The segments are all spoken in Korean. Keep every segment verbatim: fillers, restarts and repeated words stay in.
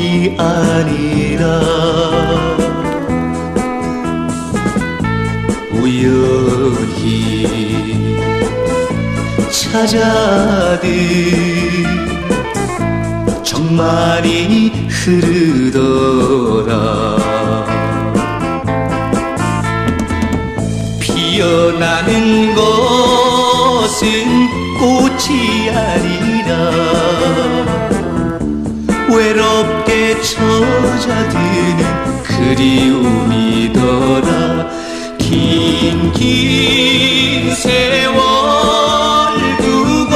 돌이 아니라 우연히 찾아든 정만이 흐르더라. 피어나는 것은 꽃이 아니라 외롭게 젖어드는 그리움이더라. 긴 긴 세월 두고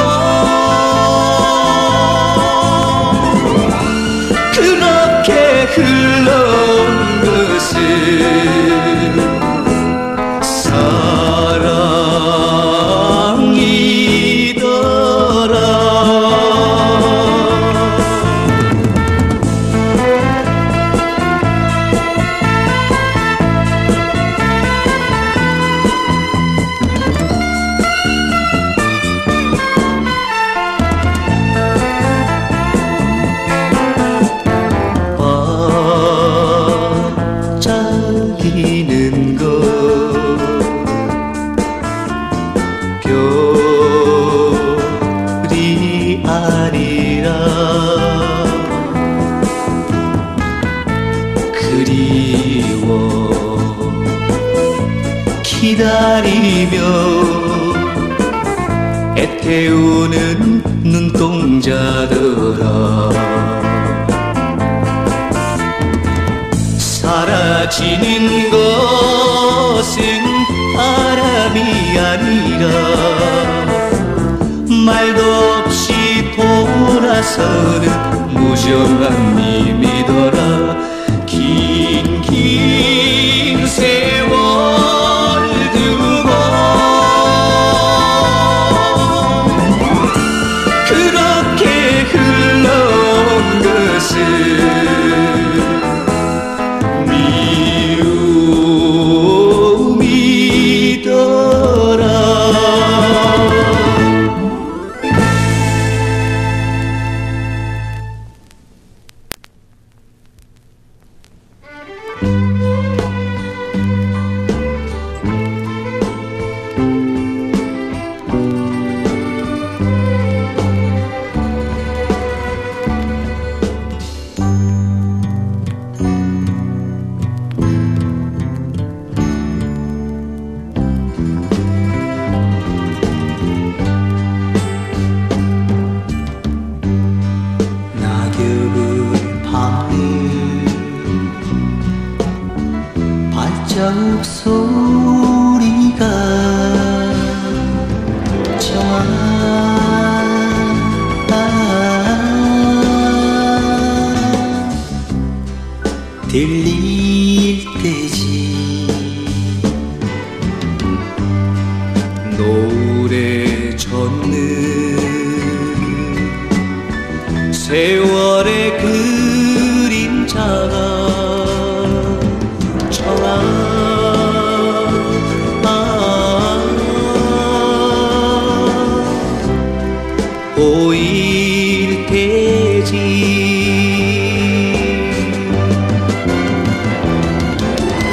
그렇게 흘러온 것은 사랑이더라. 반짝이는 것 별이 아니라 그리워 기다리며 애태우는 눈동자더라. 사라지는 것은 바람이 아니라 말도 없이 돌아서는 무정한 님이더라. 긴 긴 세월 두고 그렇게 흘러온 것은 발자국 소리가 좋아 들릴 때지. 노래 젓는 세월의 그림자가 보일 테지.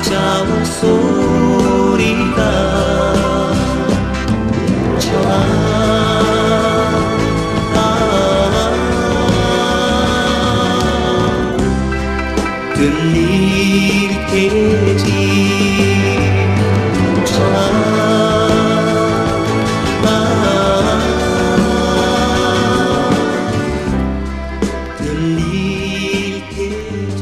자우 소리가 전하 들릴 테지 전하 들릴 테지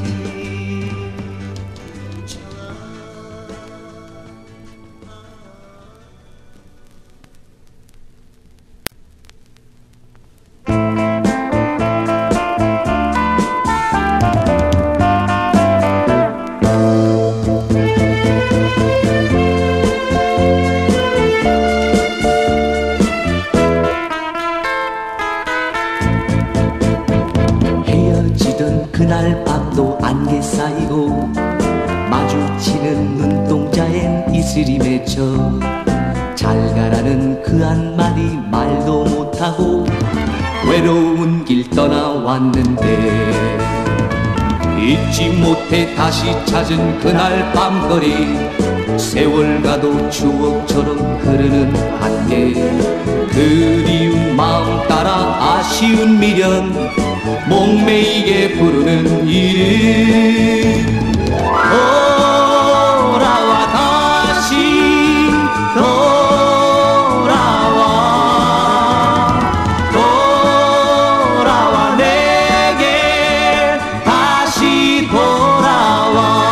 그날 밤도 안개 쌓이고 마주치는 눈동자엔 이슬이 맺혀 잘 가라는 그 한마디 말도 못하고 외로운 길 떠나왔는데 잊지 못해 다시 찾은 그날 밤거리 세월 가도 추억처럼 흐르는 한계 그리운 마음 따라 아쉬운 미련 목매이게 부르는 이름 돌아와 다시 돌아와 돌아와 내게 다시 돌아와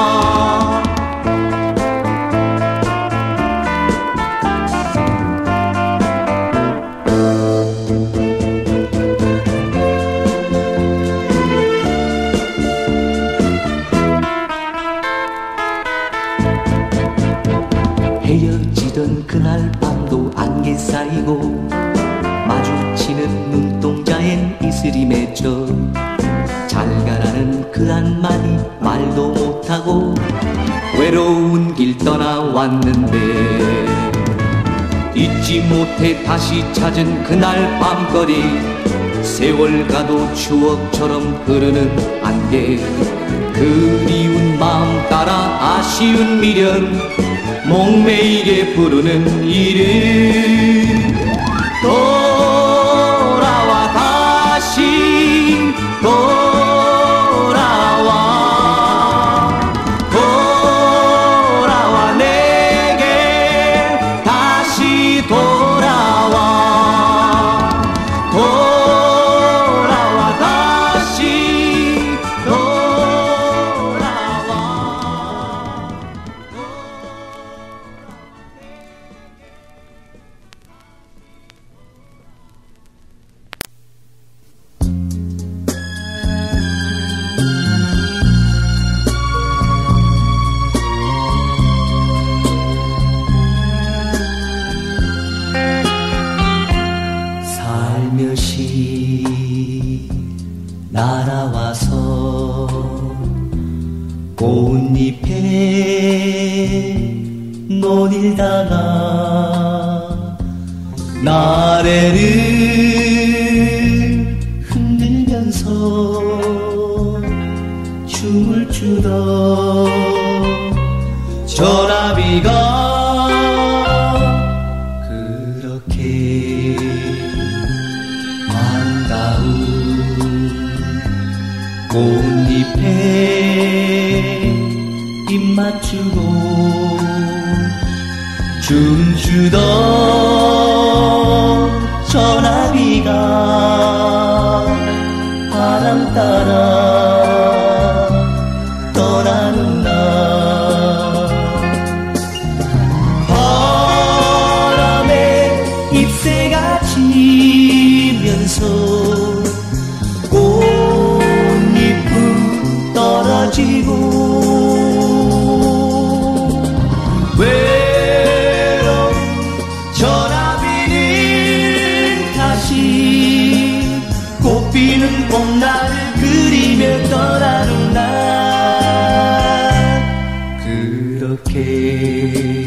헤어지던 그날 밤도 안개 쌓이고 마주치는 눈동자엔 이슬이 맺혀 잘 가라는 그 한마디 말도 못하고 외로운 길 떠나왔는데 잊지 못해 다시 찾은 그날 밤거리 세월 가도 추억처럼 흐르는 안개 그리운 마음 따라 아쉬운 미련 목매이게 부르는 이름 돌아와 다시 돌아와 돌아와 내게 다시 돌아와 돌아와 다시 돌아와 살며시 날아와서 꽃잎에 논일다가 나래를 흔들면서 춤을 추던 전화비가 그렇게 꽃잎에 입 맞추고 춤추던 전화비가 바람 따라 떠나는 날 바람에 잎새가 지면서 꽃잎은 떨어지고 외로운 전화비는 다시 꽃피는 봄날을 그리며 떠나는 날 그렇게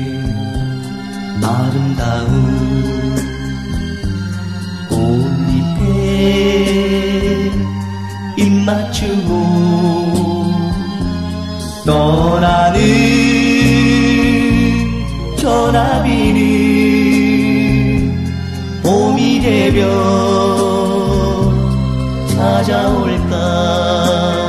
아름다운 꽃잎에 입 맞추고 떠나는 전화비는 봄이 되면 찾아올까.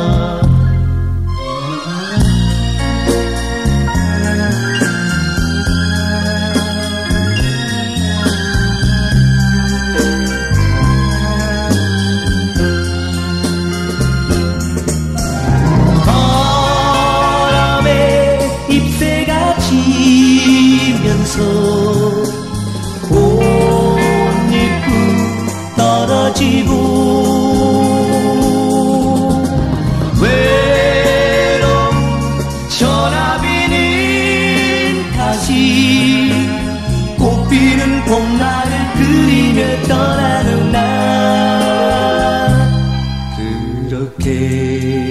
꽃잎도 떨어지고 외로운 전화비는 다시 꽃피는 봄날을 그리며 떠나는 날. 그렇게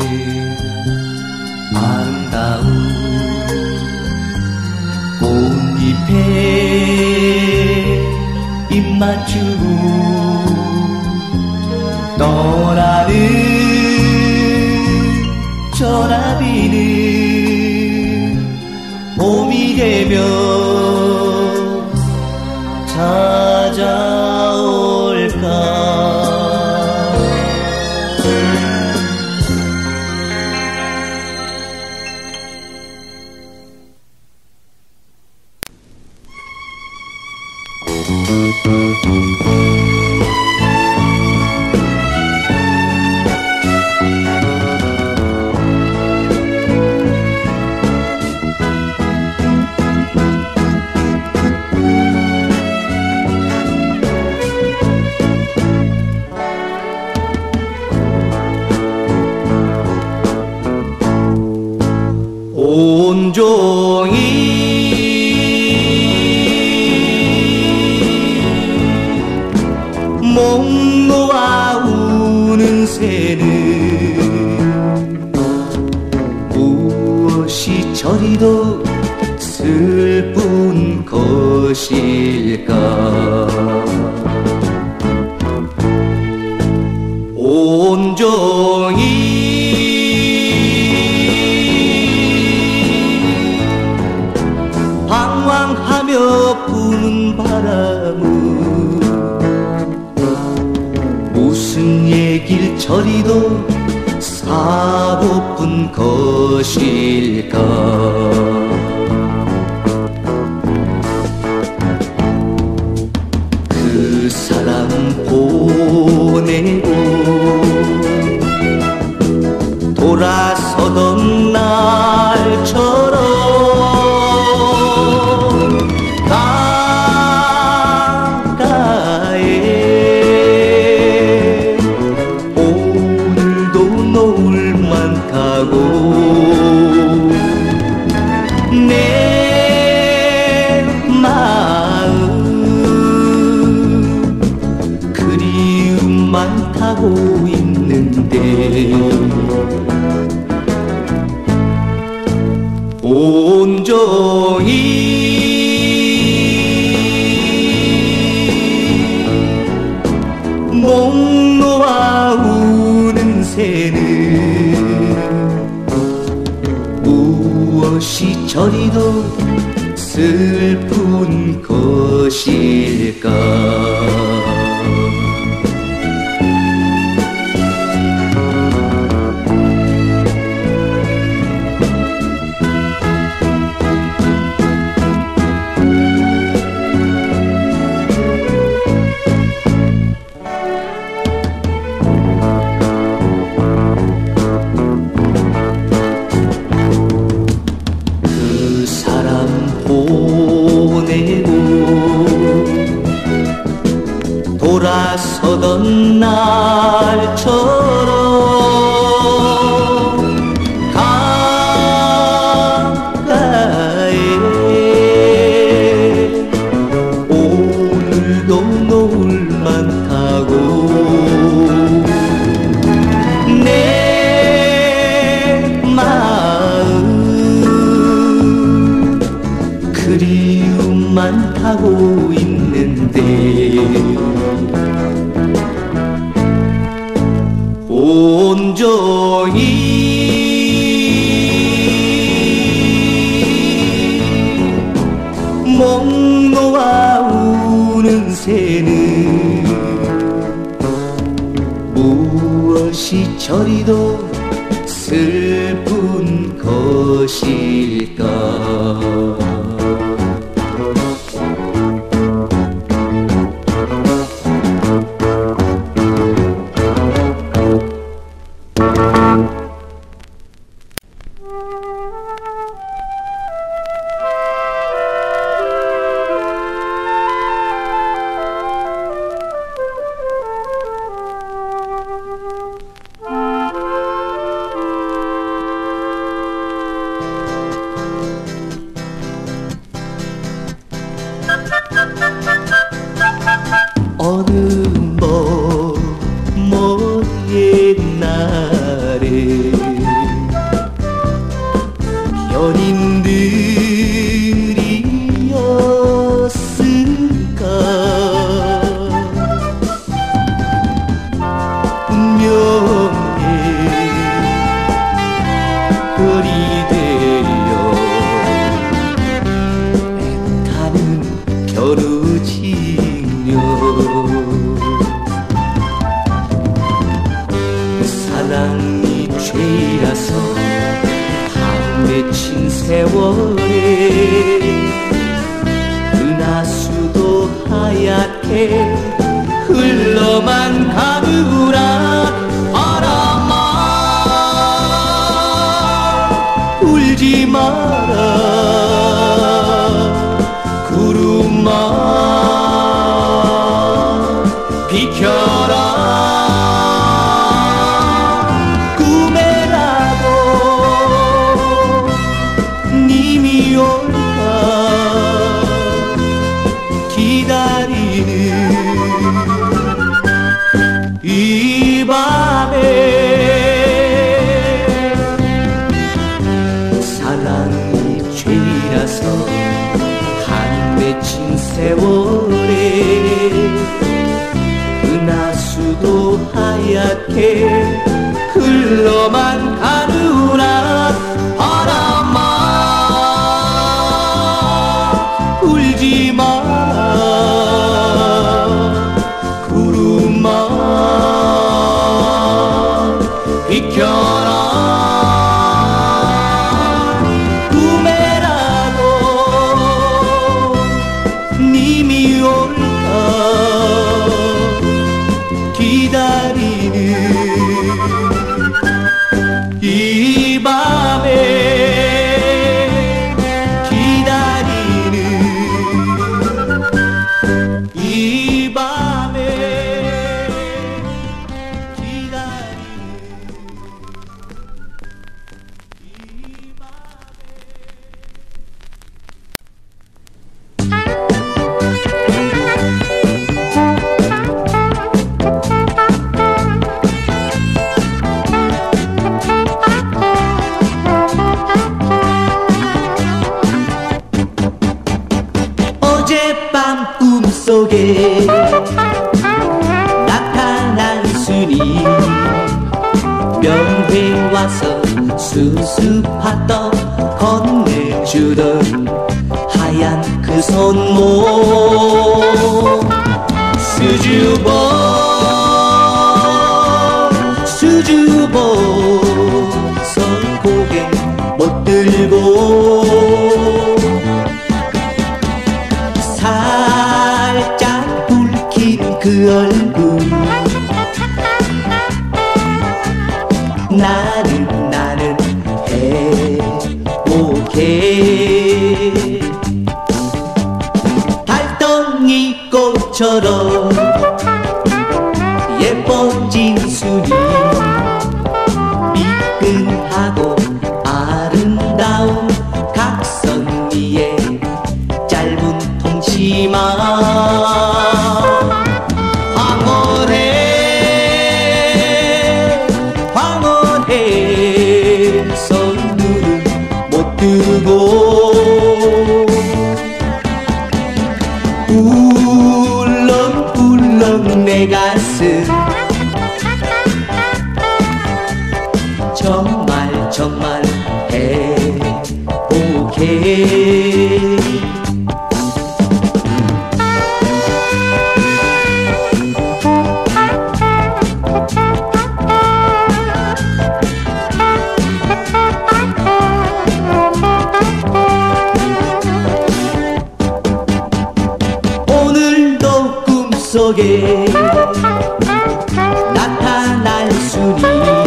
아름다운 꽃잎에 입 맞추고 떠나는 전화비는 봄이 되면 찾아올까. 온종일 목 놓아 우는 새는 무엇이 저리도 슬픈 것일까. 온종일 방황하며 부는 바람은 무슨 얘길 저리도 사고픈 것일까. 그 사람 보내고 돌아서던 날처럼 가까이 오늘도 노을만 타고 내 마음 그리움만 타고 있는데 온종일 목 놓아 우는 새는 무엇이 저리도 슬픈 것일까. 보내고 돌아서던 날처럼 가까이 오늘도 노을만 타고 내 마음 그리움만 타고 있는데 온종일 내게는 무엇이 저리도 슬픈 것일까. 어느 먼, 먼 옛날에 연인들이었을까. 운명의 별이 되어 애타는 겨루지며 사랑이 죄라서 한 맺힌 세월에 은하수도 하얗게 흘러만 가느구나. 바람아 울지 마라. 구름아 비켜라. 꿈에라도 님이 올까 기다리는 이 밤에 사랑이 죄라서 한 맺힌 세월에 은하수도 하얗게 흘러만 가느구나. 바람아 울지 마라. 구름아 비켜라. 꿈에라도 님이 올까 기다리는 이 밤에 기다리는 이 밤에 기다리는 이 밤에. 어젯밤 꿈속에 나타난 스님 명회 와서 수수팥떡 건네주던 하얀 그 손목. 수줍어 수줍어 선 고개 못 들고 살짝 붉힌 그 얼굴. 나는 나는 행복해. 달덩이 꽃처럼 예뻐진 순이 미끈하고 아름다운 각선 위에 짧은 통치마. 황홀해 황홀해 손눈은 못 뜨고 울렁울렁 내 가슴. 정말 정말 행복해. 속에 나타날 수니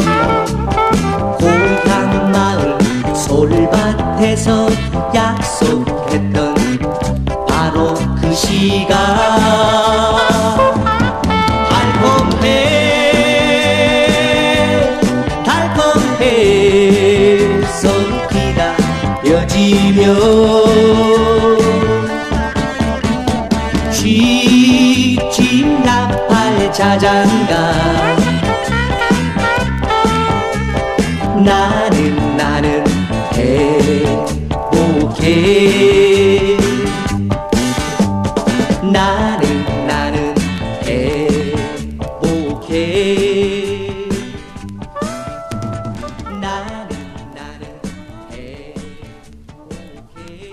고향마을 솔밭에서 약속했던 바로 그 시간 달콤해 달콤해 썩기다 여지며 쥐집나팔 자장가 나는 나는 행복해 나는 나는 행복해 나는 나는 행복해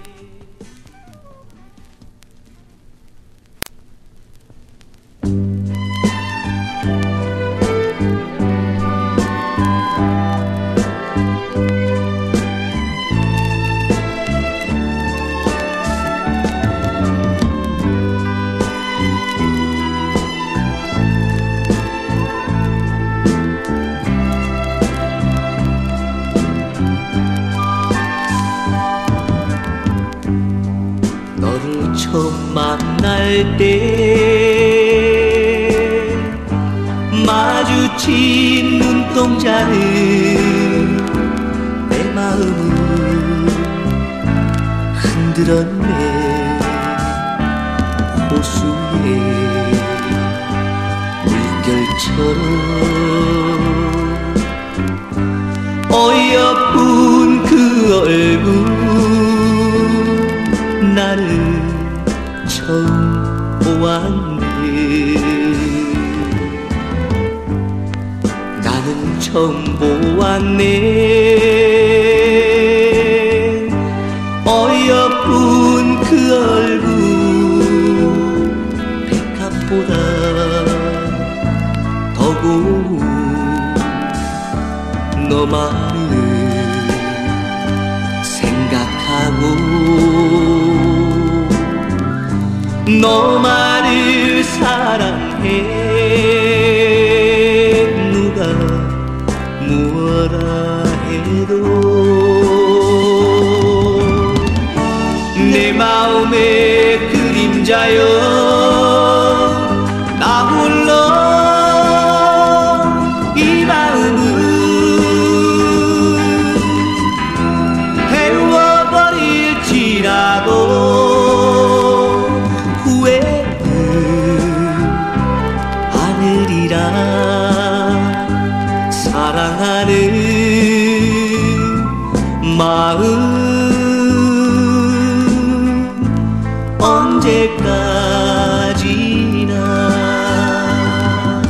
너를 처음 만날 때 마주친 눈동자는 내 마음을 흔들었네 호수에 물결처럼 어여쁜 그 얼굴 나를 처음 보았네 나는 처음 보았네 어여쁜 그 얼굴 백합보다 더 고운 너만을 생각하고 너만을 사랑해 누가 무엇라 해도 내 마음의 그림자여 나 홀로 이 마음을 태워버릴지라도 사랑하는 마음 언제까지나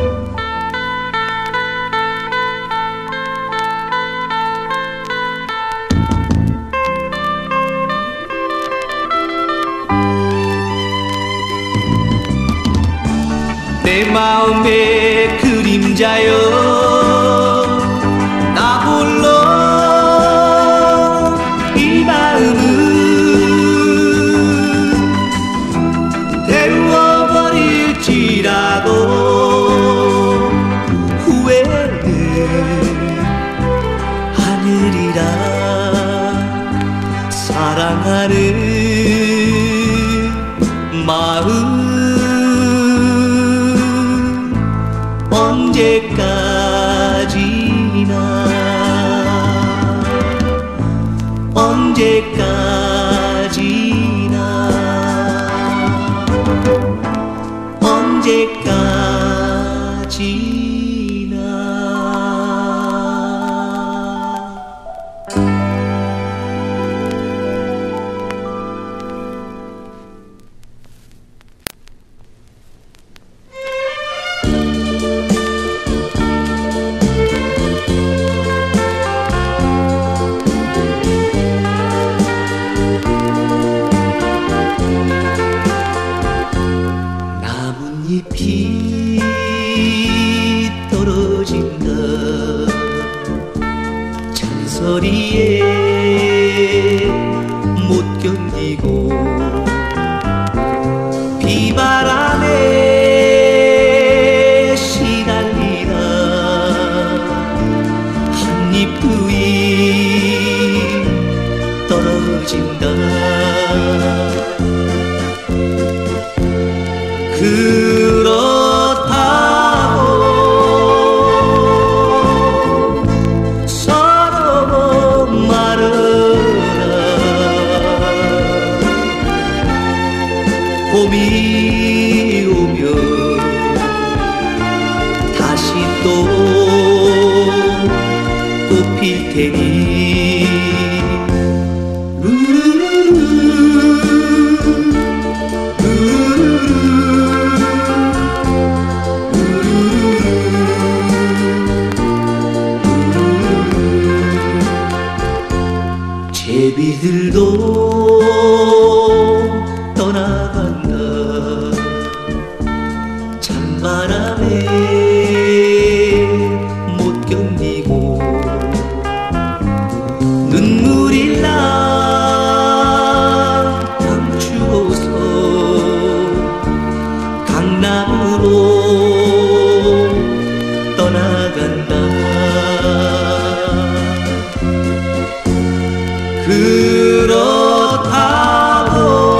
내 마음의 그림자여 나 홀로 이 마음을 태워버릴지라도 후회는 하늘이라 사랑하는 마음 언제까지나 언제까지나 언제까지나 멀어진다. 그렇다고 서로 말하라. 봄이 오면 다시 또 꽃필 테니 제비들도 떠나간다. 찬바람에 못 견디고 눈물이 나 감추어서 강남으로 떠나간다. 그렇다고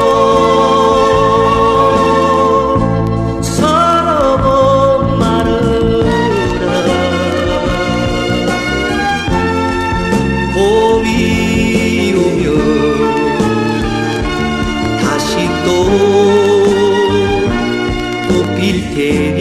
서로 말하라. 봄이 오면 다시 또 꽃필 테니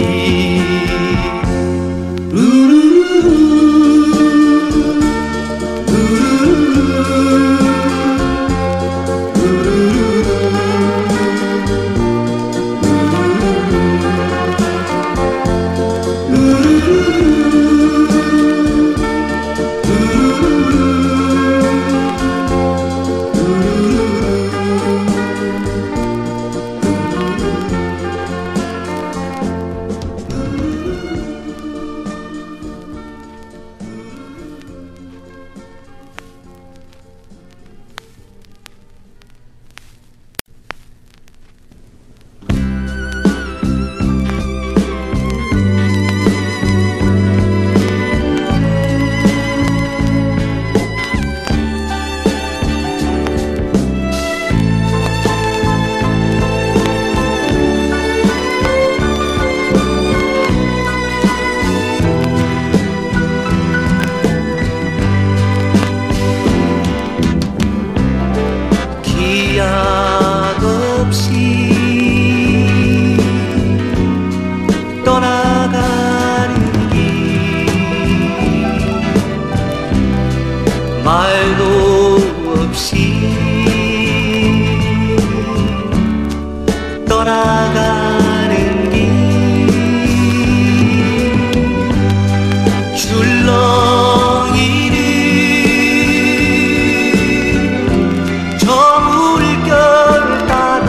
기약 없이 떠나가는 길 말도 없이 떠나가는 길 줄렁이는 저 물결 따라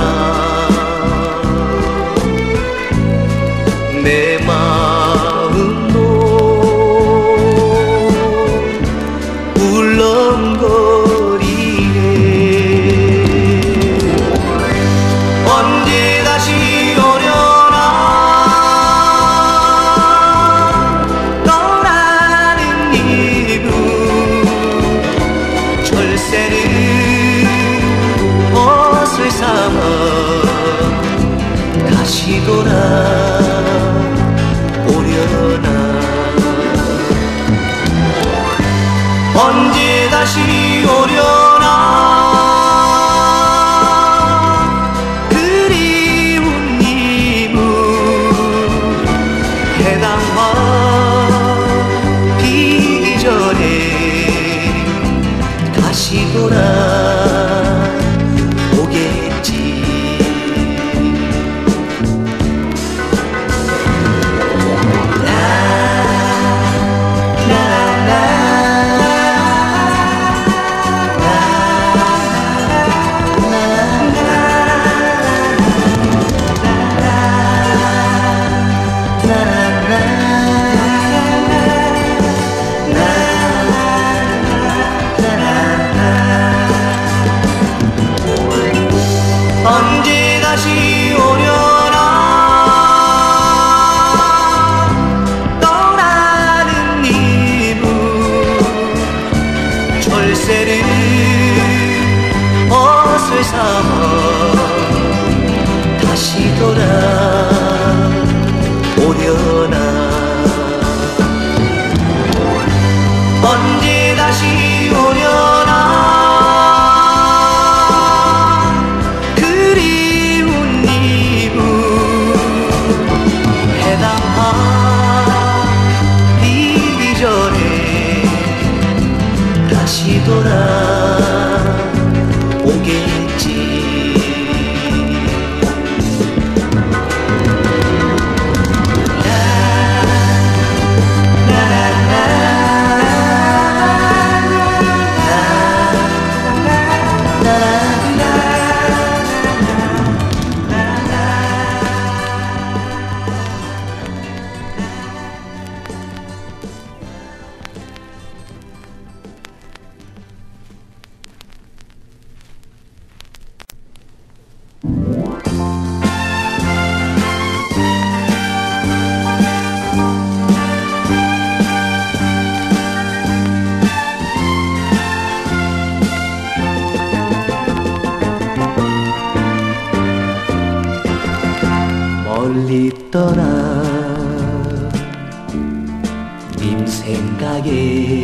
내 마음도 울렁거리네. 언제 다시 오려나 떠나는 이분 철새는 옷을 삼아 다시 돌아오려나. 언제 다시 오려나 그리운 이문 해당화 피기 전에 다시 돌아오겠지. 멀리 떠나 님 생각에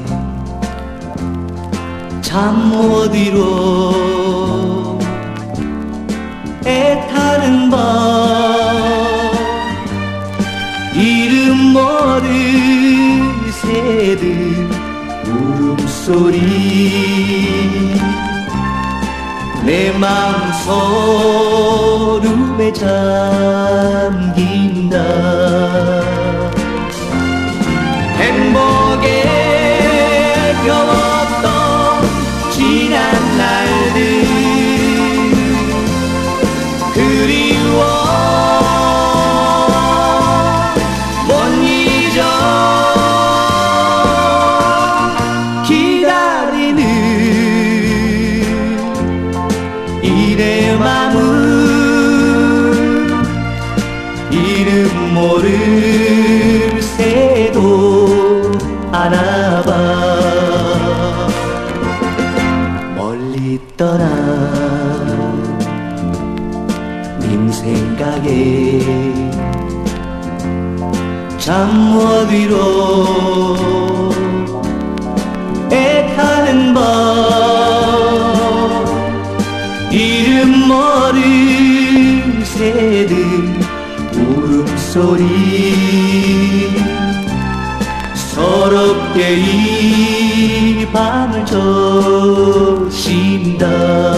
잠 못 이뤄 애타는 밤 이름 모를 새들 울음소리 내 맘 소름에 잠긴다. 행복에 겨웠던 지난 날들 그리워 못 잊어. 기다리는 이내 맘은 이름 모를 새도 아나봐. 멀리 떠나 님 생각에 잠 못 이뤄 애타는 밤 이름 모를 새들 울음소리 서럽게 이 밤을 저신다.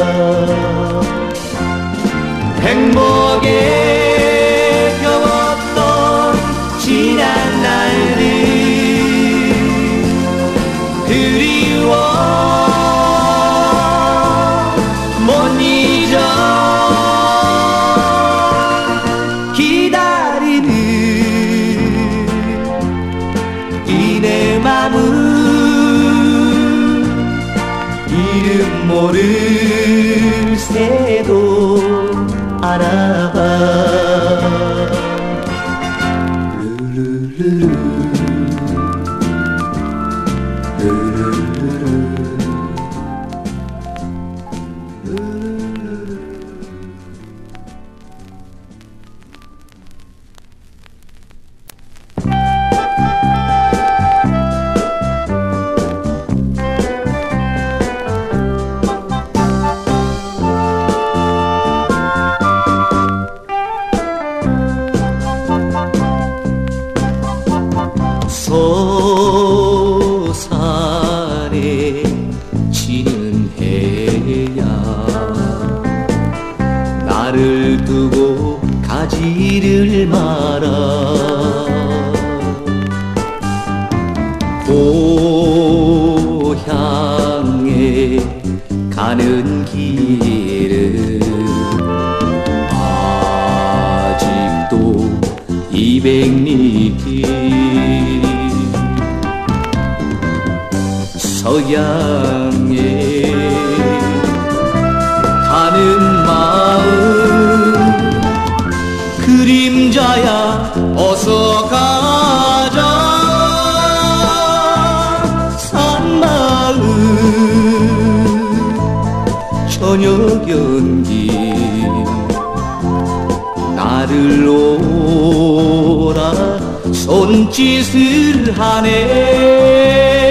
행복에 겨웠던 지난 날들 그리워 못 잊어. 기다리는 이내 맘은 이름 모를 새도 알아봐. 르르르르 르르르르 소산에 지는 해야 나를 두고 가지를 마라. 고향에 가는 길은 아직도 이백 리 서양에 가는 마음 그림자야 어서 가자. 산 마음 저녁 연기 나를 오라 손짓을 하네.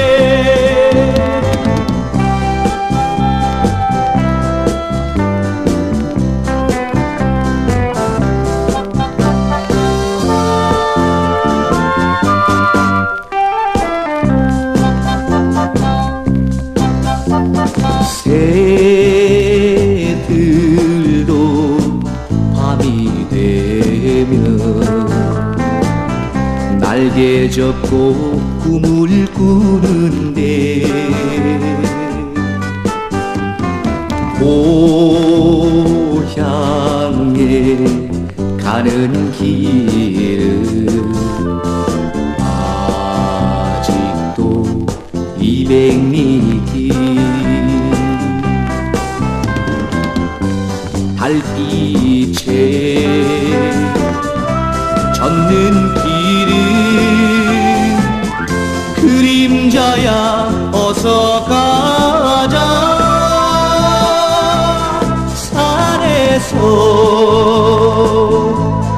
새들도 밤이 되면 날개 접고 꿈을 꾸는데 고향에 가는 길은 아직도 이백 리 길 달빛에 젖는 길은 그림자야 어서 가자. 산에서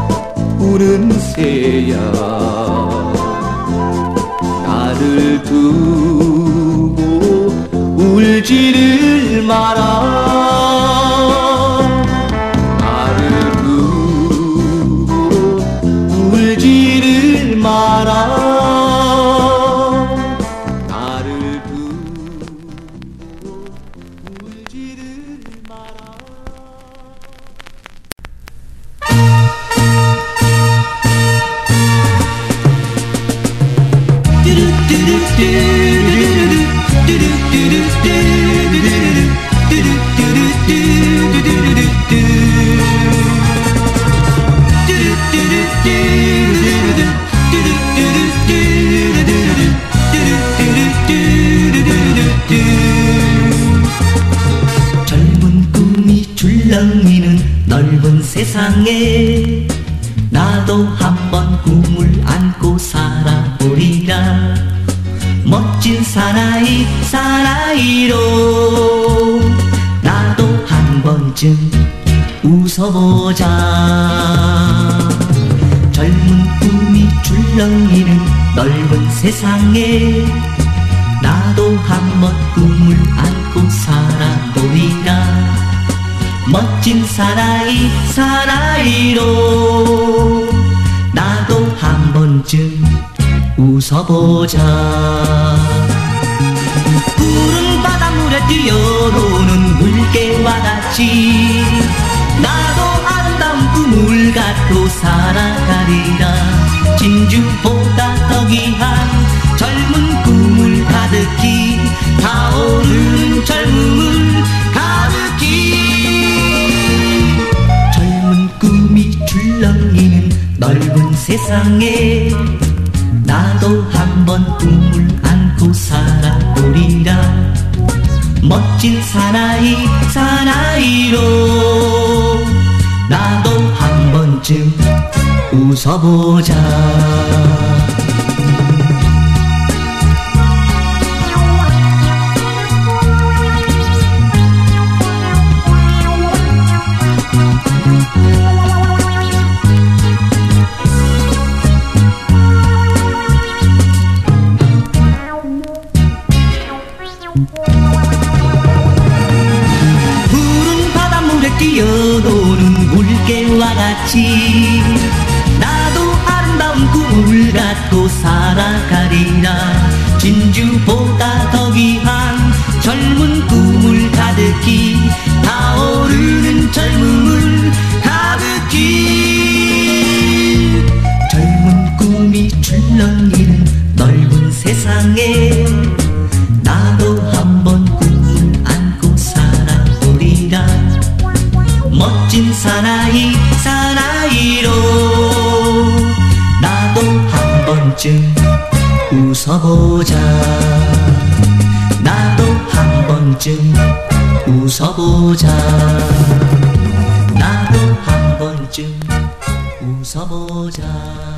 출렁이는 넓은 세상에 나도 한번 꿈을 안고 살아보리라. 멋진 사나이 사나이로 나도 한 번쯤 웃어보자. 젊은 꿈이 출렁이는 넓은 세상에 나도 한번 꿈을 안고 살아보리라. 멋진 사나이 사나이로 나도 한 번쯤 웃어보자. 푸른 바닷물에 뛰어노는 물개와 같이 나도 아름다운 꿈을 갖고 살아가리라. 진주보다 더 귀한 젊은 꿈을 가득히 타오르는 젊음을 가득히. 젊은 꿈이 출렁이는 넓은 세상에 나도 한번 꿈을 안고 살아보리라. 멋진 사나이 사나이로 나도 한 번쯤 웃어보자. 푸른 바닷물에 뛰어노는 물개와 같이 나도 아름다운 꿈을 갖고 살아가리라. 진주보다 더 귀한 젊은 꿈을 가득히 타오르는 젊음을 가득히. 젊은 꿈이 출렁이는 넓은 세상에 나도 한번 꿈을 안고 살아보리라. 멋진 사나이 사나이로 나도 한 번쯤 웃어보자. 나도 한 번쯤 웃어보자. 나도 한 번쯤 웃어보자.